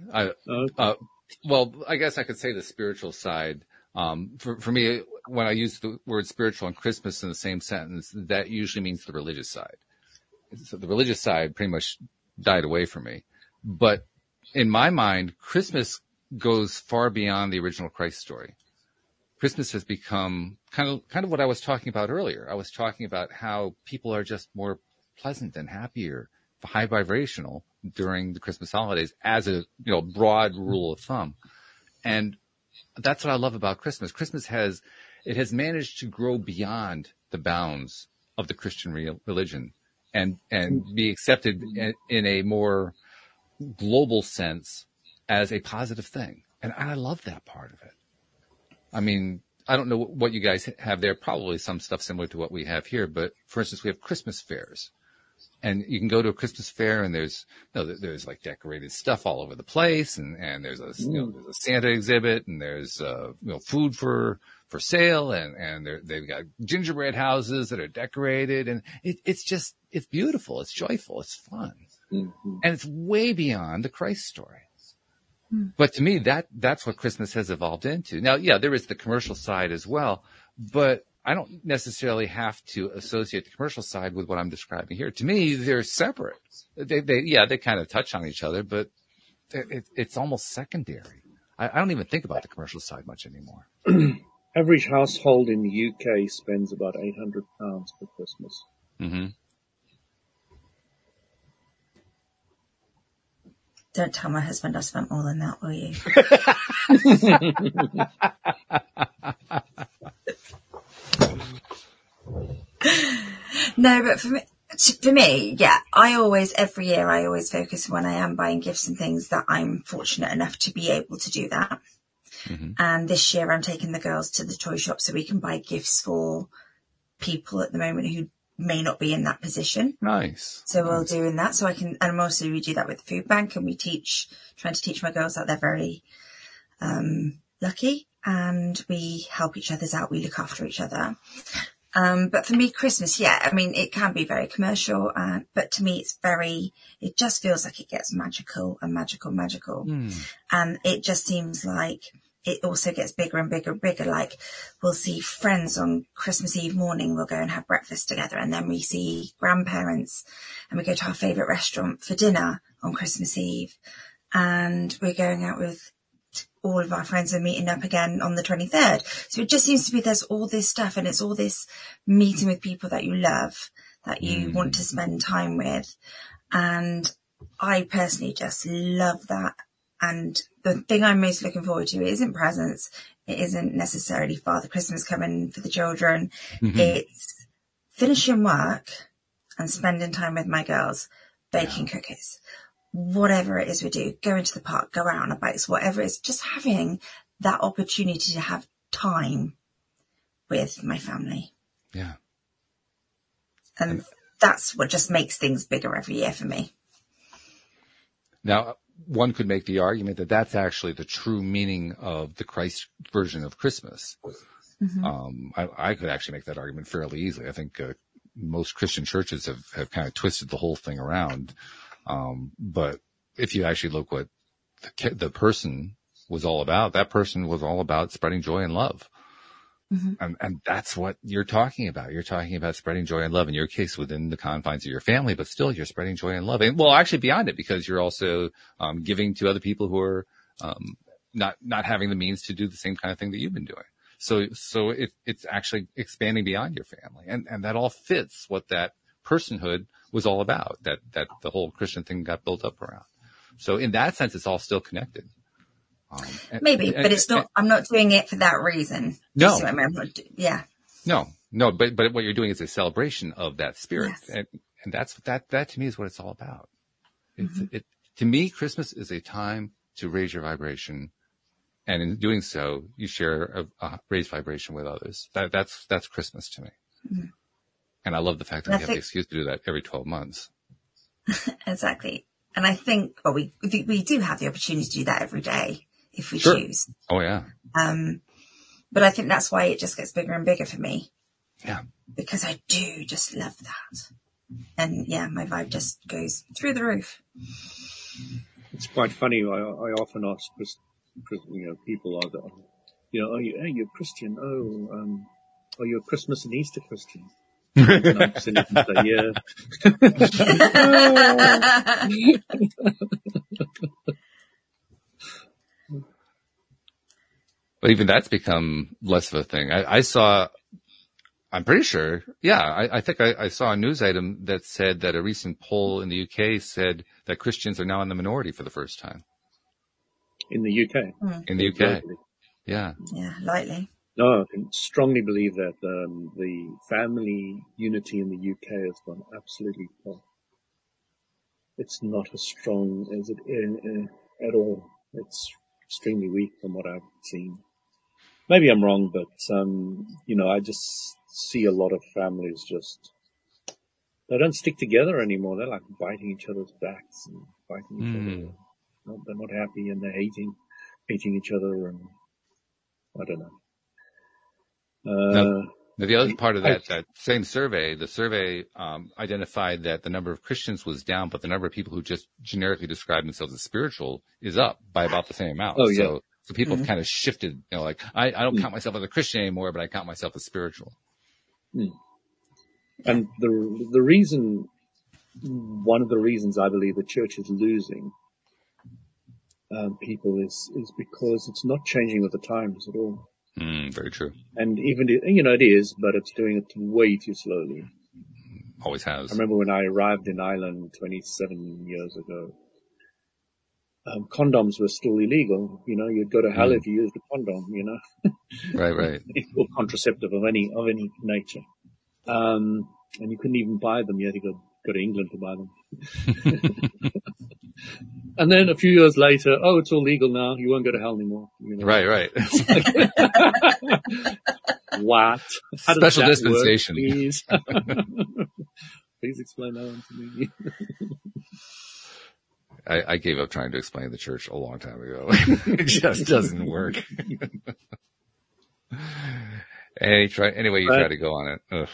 Well, I guess I could say the spiritual side. For me, when I use the word spiritual and Christmas in the same sentence, that usually means the religious side. So the religious side pretty much died away for me. But in my mind, Christmas goes far beyond the original Christ story. Christmas has become kind of what I was talking about earlier. I was talking about how people are just more pleasant and happier, high vibrational during the Christmas holidays as a broad rule of thumb. And that's what I love about Christmas. Christmas has managed to grow beyond the bounds of the Christian religion and be accepted in a more global sense as a positive thing. And I love that part of it. I mean, I don't know what you guys have there, probably some stuff similar to what we have here, but for instance, we have Christmas fairs. And you can go to a Christmas fair and there's like decorated stuff all over the place and there's a Santa exhibit and there's food for sale and they've got gingerbread houses that are decorated and it's beautiful, it's joyful, it's fun. Mm-hmm. And it's way beyond the Christ story. Mm. But to me that's what Christmas has evolved into. Now, yeah, there is the commercial side as well, but I don't necessarily have to associate the commercial side with what I'm describing here. To me, they're separate. They kind of touch on each other, but it's almost secondary. I don't even think about the commercial side much anymore. Average household in the UK spends about £800 for Christmas. Mm-hmm. Don't tell my husband I spent more than that, will you? No, but for me, yeah, every year I always focus when I am buying gifts and things that I'm fortunate enough to be able to do that. Mm-hmm. And this year I'm taking the girls to the toy shop so we can buy gifts for people at the moment who may not be in that position. Nice. So we're doing that. So we do that with the food bank and trying to teach my girls that they're very lucky and we help each other's out. We look after each other. But for me, Christmas, yeah, I mean, it can be very commercial, but to me, it just feels like it gets magical and magical. Mm. And it just seems like it also gets bigger and bigger and bigger. Like, we'll see friends on Christmas Eve morning, we'll go and have breakfast together, and then we see grandparents and we go to our favourite restaurant for dinner on Christmas Eve, and we're going out with all of our friends and meeting up again on the 23rd. So it just seems to be there's all this stuff, and it's all this meeting with people that you love, that you want to spend time with. And I personally just love that. And the thing I'm most looking forward to isn't presents. It isn't necessarily Father Christmas coming for the children. It's finishing work and spending time with my girls, baking cookies, whatever it is we do, go into the park, go out on a bike, whatever it is, just having that opportunity to have time with my family. Yeah. And that's what just makes things bigger every year for me. Now, one could make the argument that that's actually the true meaning of the Christ version of Christmas. I could actually make that argument fairly easily. I think most Christian churches have kind of twisted the whole thing around. But if you actually look what the person was all about, that person was all about spreading joy and love. And that's what you're talking about. You're talking about spreading joy and love, in your case within the confines of your family, but still you're spreading joy and love. And well, actually beyond it, because you're also giving to other people who are not having the means to do the same kind of thing that you've been doing. So it's actually expanding beyond your family. And that all fits what that personhood was all about, that the whole Christian thing got built up around. So in that sense, it's all still connected. Maybe, but it's not, I'm not doing it for that reason. No. I mean, No, but what you're doing is a celebration of that spirit. Yes. And that to me is what it's all about. To me, Christmas is a time to raise your vibration. And in doing so, you share a raised vibration with others. That's Christmas to me. And I love the fact that we have the excuse to do that every 12 months. Exactly. And I think, well, we do have the opportunity to do that every day if we Sure. choose. Oh, yeah. But I think that's why it just gets bigger and bigger for me. Yeah. Because I do just love that. And yeah, my vibe just goes through the roof. It's quite funny. I often ask, people, are you a Christian? Are you a Christmas and Easter Christian? And I'm sitting and say, yeah. But even that's become less of a thing. I'm pretty sure, I think I saw a news item that said that a recent poll in the UK said that Christians are now in the minority for the first time. In the UK? In the UK. Yeah. Yeah, lightly. No, I can strongly believe that the family unity in the UK has gone absolutely off. It's not as strong as it at all. It's extremely weak from what I've seen. Maybe I'm wrong, but I just see a lot of families they don't stick together anymore. They're like biting each other's backs and fighting each other. They're not happy, and they're hating each other, and I don't know. Now, the other part of that same survey, the survey identified that the number of Christians was down, but the number of people who just generically describe themselves as spiritual is up by about the same amount. Oh, yeah. So people have kind of shifted, like, I don't count myself as a Christian anymore, but I count myself as spiritual. And the reason, one of the reasons I believe the church is losing people is because it's not changing with the times at all. Very true. And even, it is, but it's doing it way too slowly. Always has. I remember when I arrived in Ireland 27 years ago, condoms were still illegal. You'd go to hell if you used a condom, Right. Or contraceptive of any nature. And you couldn't even buy them. You had to go to England to buy them. And then a few years later, it's all legal now. You won't go to hell anymore. Right. What? How Special does that dispensation. Work, please? Please explain that one to me. I gave up trying to explain the church a long time ago. It just doesn't work. Anyway, you try to go on it. Ugh.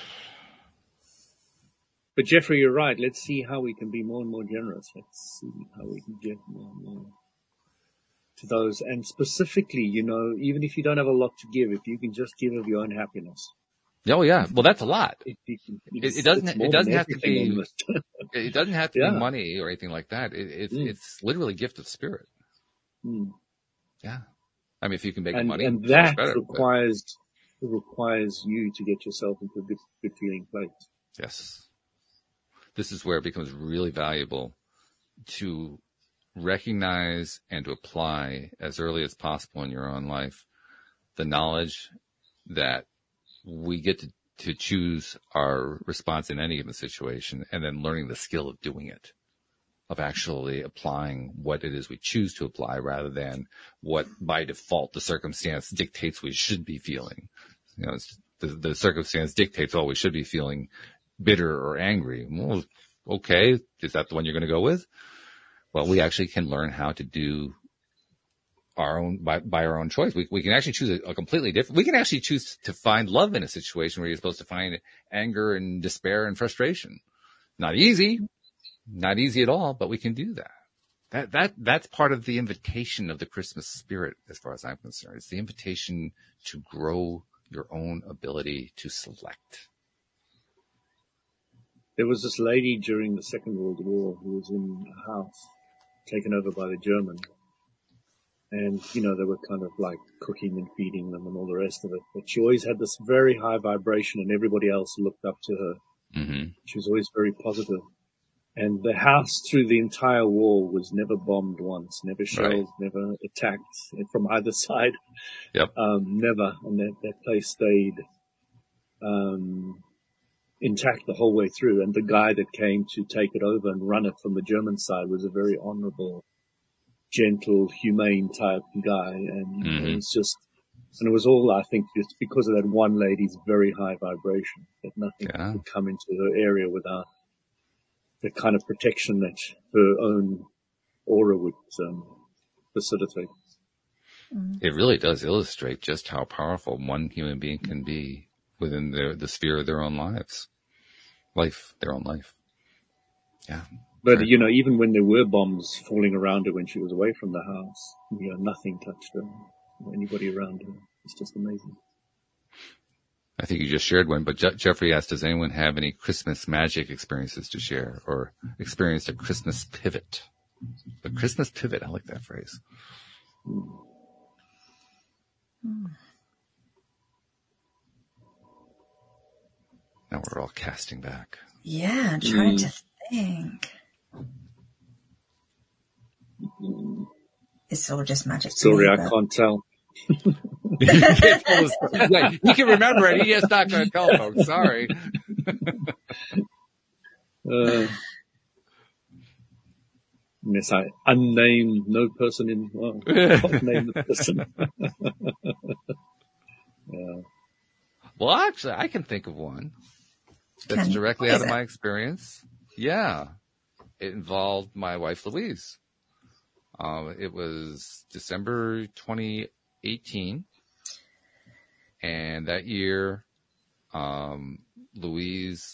But Jeffrey, you're right. Let's see how we can be more and more generous. Let's see how we can give more and more to those. And specifically, even if you don't have a lot to give, if you can just give of your own happiness. Oh yeah. Well, that's a lot. It doesn't have to be, it doesn't have to Yeah. be money or anything like that. It's literally a gift of spirit. Mm. Yeah. I mean, if you can make money, and it's much that better, requires you to get yourself into a good feeling place. Yes. This is where it becomes really valuable to recognize and to apply as early as possible in your own life the knowledge that we get to choose our response in any given situation, and then learning the skill of doing it, of actually applying what it is we choose to apply rather than what by default the circumstance dictates we should be feeling. The circumstance dictates, we should be feeling bitter or angry. Well, okay. Is that the one you're going to go with? Well, we actually can learn how to do our own by our own choice. We can actually choose a completely different. We can actually choose to find love in a situation where you're supposed to find anger and despair and frustration. Not easy at all, but we can do that. That's part of the invitation of the Christmas spirit, as far as I'm concerned. It's the invitation to grow your own ability to select. There was this lady during the Second World War who was in a house taken over by the Germans. And, they were kind of like cooking and feeding them and all the rest of it. But she always had this very high vibration and everybody else looked up to her. Mm-hmm. She was always very positive. And the house through the entire war was never bombed once, never shelled, never attacked from either side. Yep. Never. And that place stayed, intact the whole way through. And the guy that came to take it over and run it from the German side was a very honorable, gentle, humane type guy. And it was just, and it was all, I think, just because of that one lady's very high vibration, that nothing could come into her area without the kind of protection that her own aura would facilitate. It really does illustrate just how powerful one human being can be within the sphere of their own their own life. Yeah. But, even when there were bombs falling around her when she was away from the house, nothing touched her or anybody around her. It's just amazing. I think you just shared one, but Jeffrey asked, does anyone have any Christmas magic experiences to share or experienced a Christmas pivot? The Christmas pivot. I like that phrase. Now we're all casting back. Yeah, I'm trying to think. It's all just magic. Sorry, I can't tell. He can remember it. He just not going to tell folks. Sorry. Yes, I unnamed no person in. Well, can't name the person. Yeah. Well, actually, I can think of one that's directly out of my experience. Yeah, it involved my wife Louise. It was December 2018, and that year, Louise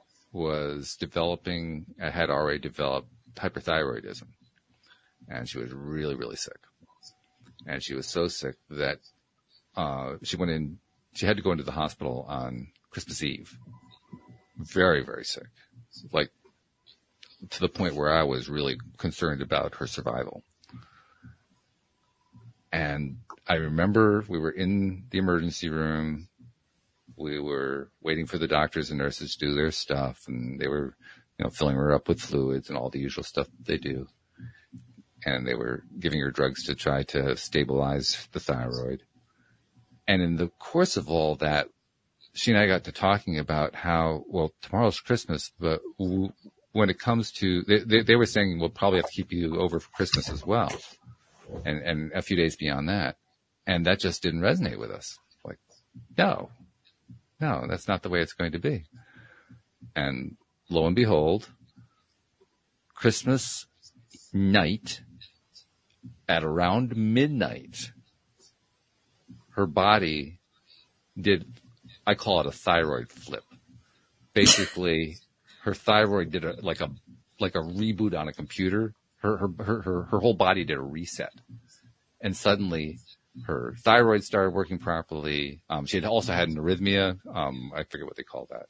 had already developed hyperthyroidism, and she was really, really sick. And she was so sick that she had to go into the hospital on Christmas Eve. Very, very sick, like to the point where I was really concerned about her survival. And I remember we were in the emergency room. We were waiting for the doctors and nurses to do their stuff, and they were, filling her up with fluids and all the usual stuff that they do. And they were giving her drugs to try to stabilize the thyroid. And in the course of all that, she and I got to talking about how, tomorrow's Christmas, but when it comes to, they were saying we'll probably have to keep you over for Christmas as well. And a few days beyond that. And that just didn't resonate with us. Like, no, that's not the way it's going to be. And lo and behold, Christmas night at around midnight, her body did, I call it a thyroid flip. Basically, her thyroid did like a reboot on a computer. Her whole body did a reset. and suddenly her thyroid started working properly. She had also had an arrhythmia. I forget what they call that.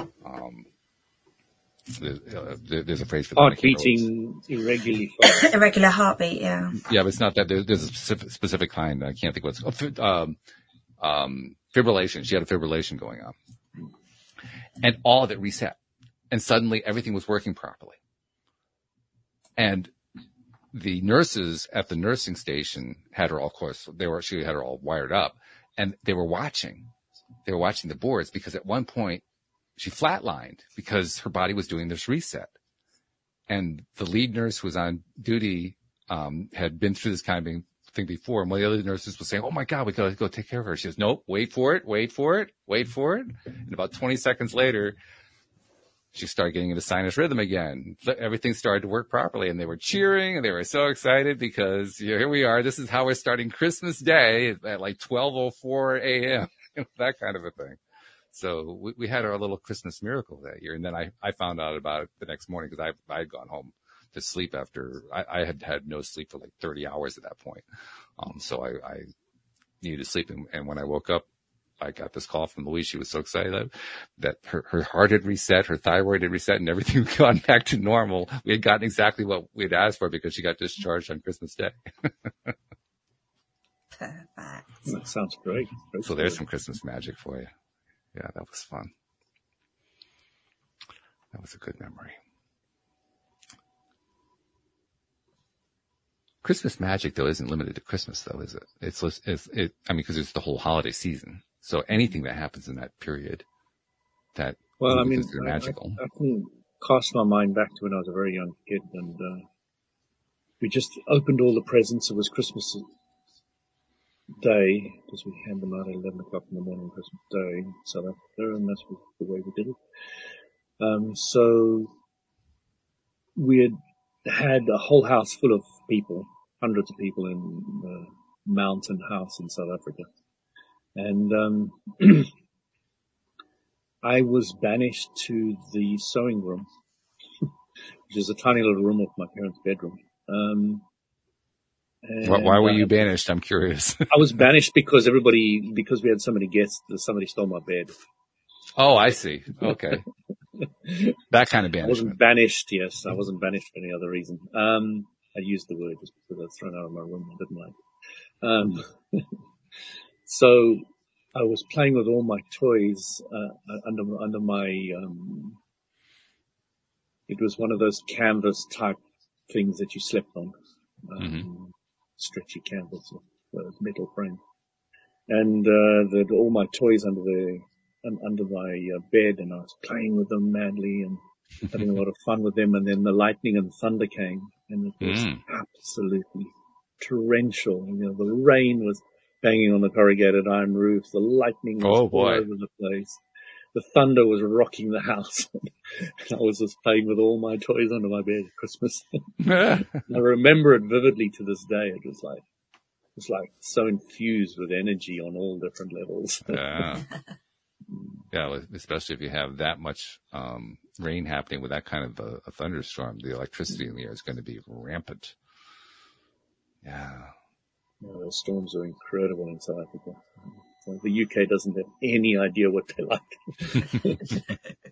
There's a phrase for that. Heart beating irregularly fast. Irregular heartbeat, yeah. Yeah, but it's not that. There's a specific kind. I can't think what it's called. Fibrillation. She had a fibrillation going on. And all of it reset. And suddenly everything was working properly. And the nurses at the nursing station had her all, of course, she had her all wired up, and they were watching the boards, because at one point she flatlined because her body was doing this reset. And the lead nurse who was on duty, had been through this kind of thing before. And one of the other nurses was saying, "Oh my God, we got to go take care of her." She goes, "Nope, wait for it. And about 20 seconds later, she started getting into sinus rhythm again. Everything started to work properly, and they were cheering, and they were so excited because here we are. This is how we're starting Christmas Day at like 12:04 a.m., that kind of a thing. So we had our little Christmas miracle that year. And then I found out about it the next morning, because I had gone home to sleep after I had had no sleep for like 30 hours at that point. So I needed to sleep. And when I woke up, I got this call from Louise. She was so excited that her heart had reset, her thyroid had reset, and everything had gone back to normal. We had gotten exactly what we had asked for, because she got discharged on Christmas Day. Perfect. That sounds great. So there's some Christmas magic for you. Yeah, that was fun. That was a good memory. Christmas magic, though, isn't limited to Christmas, though, is it? Because it's the whole holiday season. So anything that happens in that period that is magical. I can cast my mind back to when I was a very young kid, and we just opened all the presents. It was Christmas Day, because we hand them out at 11 o'clock in the morning, Christmas Day in South Africa, and that's the way we did it. So we had a whole house full of people, hundreds of people in the mountain house in South Africa. And I was banished to the sewing room, which is a tiny little room off my parents' bedroom. Why were you banished? I'm curious. I was banished because we had so many guests, somebody stole my bed. Oh, I see. Okay. That kind of banishment. I wasn't banished, yes. I wasn't banished for any other reason. I used the word just because I was thrown out of my room. I didn't like it. So I was playing with all my toys under my it was one of those canvas type things that you slept on, stretchy canvas with metal frame, and all my toys under my bed, and I was playing with them madly and having a lot of fun with them. And then the lightning and thunder came, and it was absolutely torrential. The rain was banging on the corrugated iron roof. The lightning was all over the place. The thunder was rocking the house. I was just playing with all my toys under my bed at Christmas. I remember it vividly to this day. It was like so infused with energy on all different levels. Yeah. Yeah, especially if you have that much rain happening with that kind of a thunderstorm, the electricity in the air is going to be rampant. Yeah. The storms are incredible in South Africa. So the UK doesn't have any idea what they're like.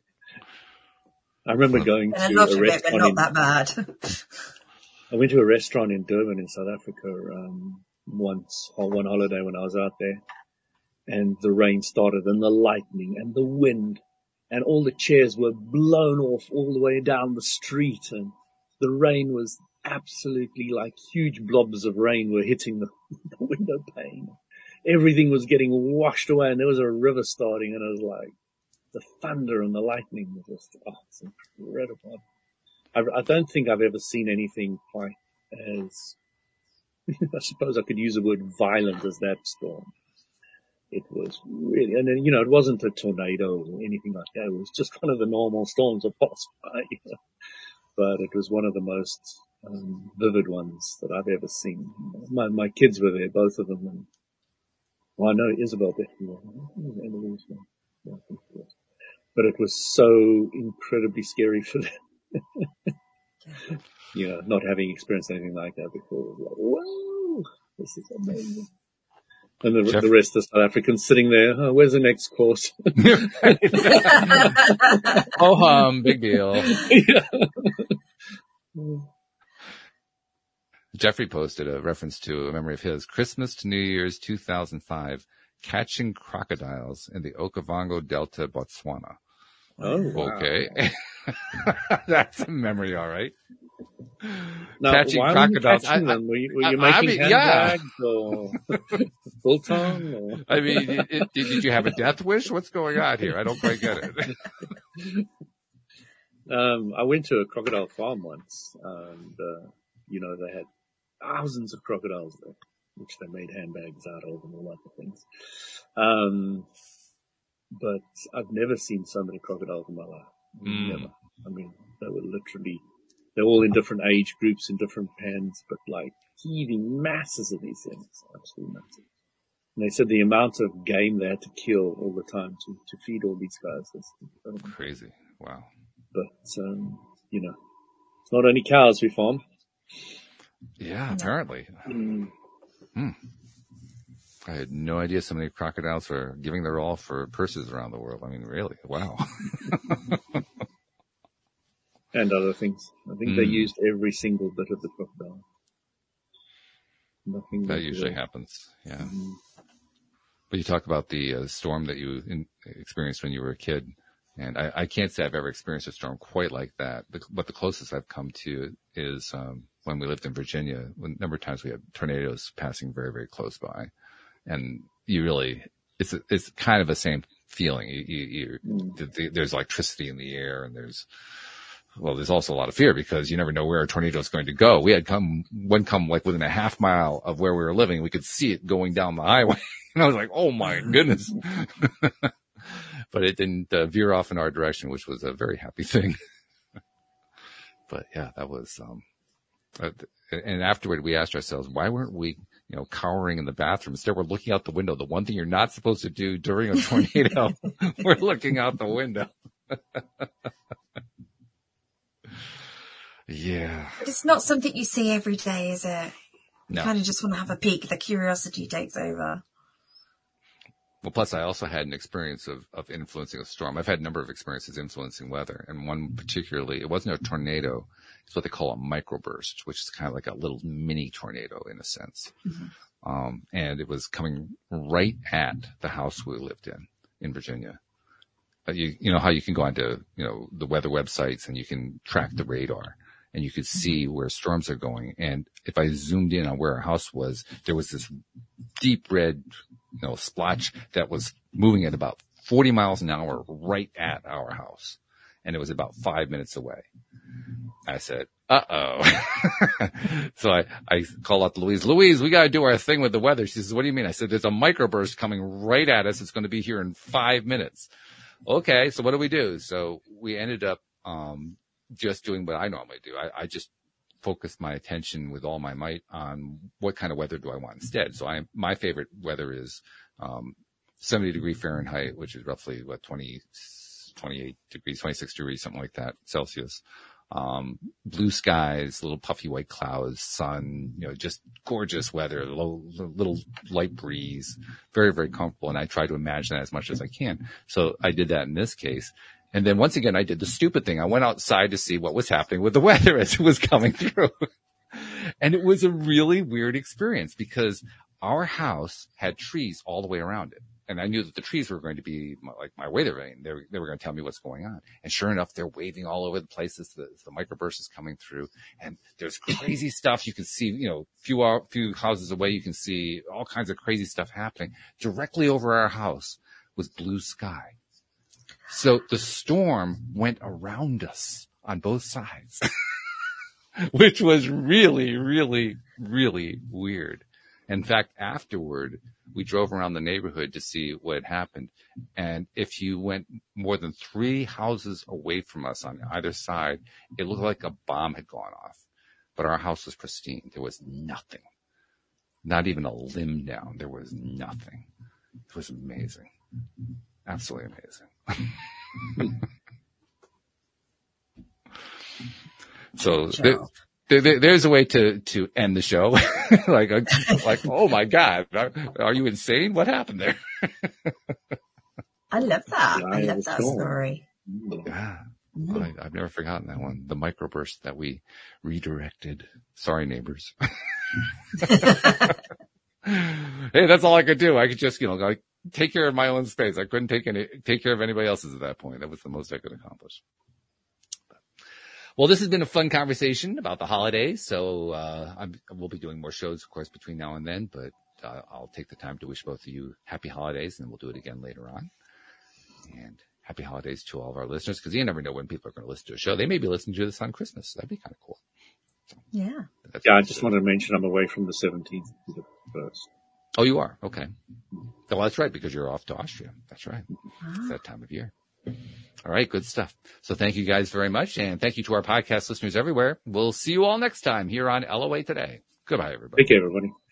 I remember going to a restaurant. Not that bad. I went to a restaurant in Durban in South Africa once on one holiday when I was out there, and the rain started, and the lightning and the wind, and all the chairs were blown off all the way down the street, and the rain was absolutely like huge blobs of rain were hitting the window pane. Everything was getting washed away, and there was a river starting, and it was like the thunder and the lightning was just, it's incredible. I don't think I've ever seen anything quite as, I suppose I could use the word violent as that storm. It was really, and then, it wasn't a tornado or anything like that. It was just one of the normal storms that passed by. But it was one of the most vivid ones that I've ever seen. My kids were there, both of them. And, I know Isabel definitely. But it was so incredibly scary for them. Not having experienced anything like that before. It was like, whoa! This is amazing. And the rest of South Africans sitting there, oh, where's the next course? Oh, big deal. Yeah. Jeffrey posted a reference to a memory of his. Christmas to New Year's 2005, catching crocodiles in the Okavango Delta, Botswana. Oh, wow. Okay. That's a memory, all right. Now, catching why crocodiles. Were you catching them? Were you making handbags or biltong? Or? I mean, did you have a death wish? What's going on here? I don't quite get it. I went to a crocodile farm once, and they had thousands of crocodiles there, which they made handbags out of and all other things. But I've never seen so many crocodiles in my life. Never. I mean, they're all in different age groups, in different pens, but like heaving masses of these things. Absolutely massive. And they said the amount of game they had to kill all the time to feed all these guys was incredible. Crazy. Wow. But, it's not only cows we farm. Yeah, apparently. I had no idea so many crocodiles were giving their all for purses around the world. I mean, really? Wow. And other things. I think they used every single bit of the crocodile. Nothing that usually happens. Yeah. But you talk about the storm that you experienced when you were a kid. And I can't say I've ever experienced a storm quite like that. But the closest I've come to is when we lived in Virginia. A number of times we had tornadoes passing very, very close by. And you really, it's kind of the same feeling. There's electricity in the air, and there's also a lot of fear because you never know where a tornado is going to go. We had one come like within a half mile of where we were living. We could see it going down the highway. And I was like, oh my goodness. But it didn't veer off in our direction, which was a very happy thing. But yeah, that was, and afterward we asked ourselves, why weren't we, cowering in the bathroom? Instead, we're looking out the window. The one thing you're not supposed to do during a tornado, we're looking out the window. Yeah. But it's not something you see every day, is it? No. You kind of just want to have a peek. The curiosity takes over. Well, plus I also had an experience of influencing a storm. I've had a number of experiences influencing weather, and one particularly, it wasn't a tornado. It's what they call a microburst, which is kind of like a little mini tornado in a sense. Mm-hmm. And it was coming right at the house we lived in Virginia. You know how you can go onto, the weather websites and you can track the radar and you could see where storms are going. And if I zoomed in on where our house was, there was this deep red, splotch that was moving at about 40 miles an hour right at our house. And it was about 5 minutes away. I said, uh-oh. So I call out to Louise. Louise, we got to do our thing with the weather. She says, what do you mean? I said, there's a microburst coming right at us. It's going to be here in 5 minutes. Okay, so what do we do? So we ended up just doing what I normally do. I just focused my attention with all my might on what kind of weather do I want instead. So my favorite weather is 70 degree Fahrenheit, which is roughly 28 degrees, 26 degrees, something like that, Celsius. Blue skies, little puffy white clouds, sun, just gorgeous weather, little light breeze, very, very comfortable. And I try to imagine that as much as I can. So I did that in this case. And then once again, I did the stupid thing. I went outside to see what was happening with the weather as it was coming through. And it was a really weird experience because our house had trees all the way around it. And I knew that the trees were going to be like my weather vane. They were going to tell me what's going on. And sure enough, they're waving all over the place as the microburst is coming through. And there's crazy stuff. You can see, few houses away, you can see all kinds of crazy stuff happening. Directly over our house was blue sky. So the storm went around us on both sides, which was really, really, really weird. In fact, afterward, we drove around the neighborhood to see what had happened. And if you went more than 3 houses away from us on either side, it looked like a bomb had gone off. But our house was pristine. There was nothing. Not even a limb down. There was nothing. It was amazing. Absolutely amazing. So There's a way to end the show. like, oh my God, are you insane? What happened there? I love that. I love that story. Yeah. I've never forgotten that one. The microburst that we redirected. Sorry, neighbors. Hey, that's all I could do. I could just, like, take care of my own space. I couldn't take care of anybody else's at that point. That was the most I could accomplish. Well, this has been a fun conversation about the holidays. So, we'll be doing more shows, of course, between now and then, but, I'll take the time to wish both of you happy holidays, and we'll do it again later on. And happy holidays to all of our listeners, because you never know when people are going to listen to a show. They may be listening to this on Christmas. That'd be kind of cool. So, yeah. I just wanted to mention I'm away from the 17th to the 1st. Oh, you are? Okay. Well, that's right, because you're off to Austria. That's right. It's that time of year. All right, good stuff. So thank you guys very much, and thank you to our podcast listeners everywhere. We'll see you all next time here on LOA Today. Goodbye, everybody. Take care, everybody.